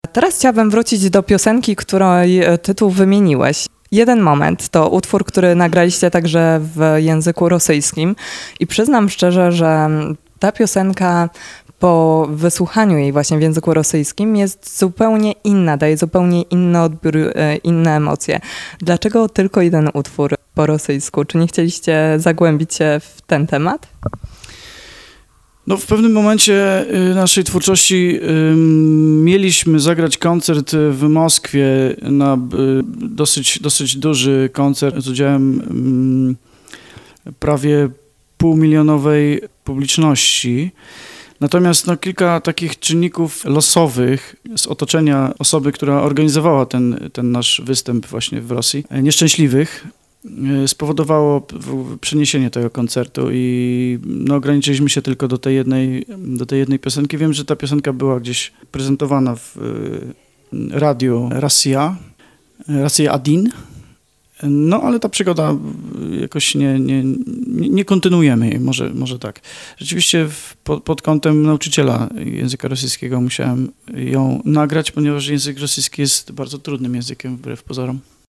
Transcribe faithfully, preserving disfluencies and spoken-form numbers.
Teraz chciałabym wrócić do piosenki, której tytuł wymieniłeś. Jeden moment to utwór, który nagraliście także w języku rosyjskim i przyznam szczerze, że ta piosenka po wysłuchaniu jej właśnie w języku rosyjskim jest zupełnie inna, daje zupełnie inny odbiór, inne emocje. Dlaczego tylko jeden utwór po rosyjsku? Czy nie chcieliście zagłębić się w ten temat? No, w pewnym momencie naszej twórczości y, mieliśmy zagrać koncert w Moskwie, na y, dosyć, dosyć duży koncert z udziałem y, prawie półmilionowej publiczności. Natomiast no, kilka takich czynników losowych z otoczenia osoby, która organizowała ten, ten nasz występ właśnie w Rosji, nieszczęśliwych, spowodowało przeniesienie tego koncertu i no, ograniczyliśmy się tylko do tej jednej, do tej jednej piosenki. Wiem, że ta piosenka była gdzieś prezentowana w radiu Rosja, Rosja jeden, no ale ta przygoda jakoś nie, nie, nie kontynuujemy jej, może, może tak. Rzeczywiście w, pod, pod kątem nauczyciela języka rosyjskiego musiałem ją nagrać, ponieważ język rosyjski jest bardzo trudnym językiem wbrew pozorom.